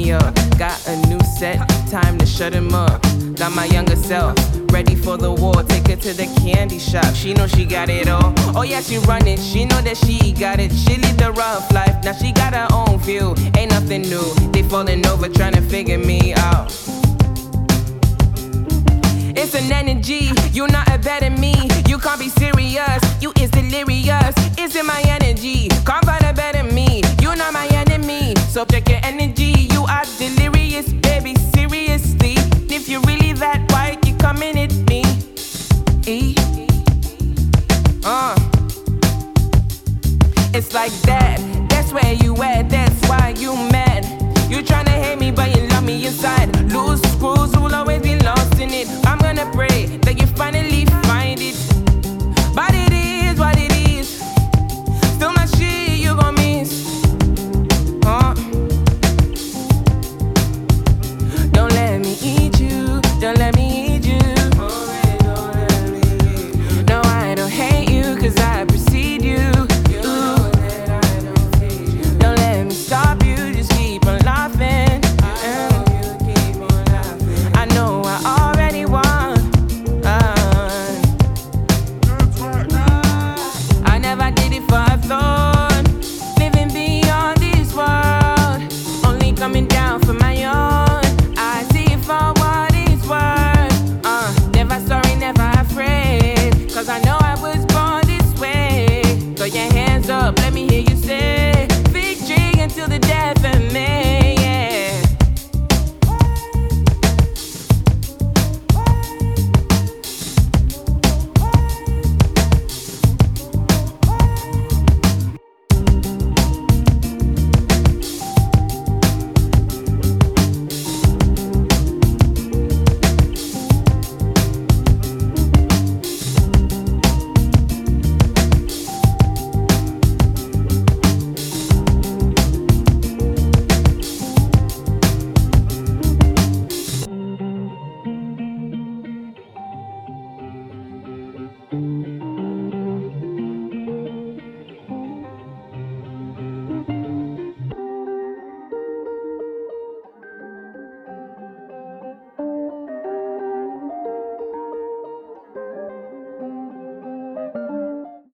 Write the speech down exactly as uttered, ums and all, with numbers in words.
me up. Got a new set, time to shut him up. Got my younger self, ready for the war. Take her to the candy shop, she know she got it all. Oh yeah, she run it, she know that she got it. She live the rough life, now she got her own view. Ain't nothing new, they falling over trying to figure me out. It's an energy, you not a better me. You can't be serious, you is delirious. It's in my energy, can't find a better me. You not my enemy, so check your energy. You are delirious, baby, seriously. If you're really that white, you coming at me. E. Uh. It's like that, that's where you at, that's why you mad. You tryna hate me, but you love me inside. Loose screws will always be lost in it. I'm gonna pray that you finally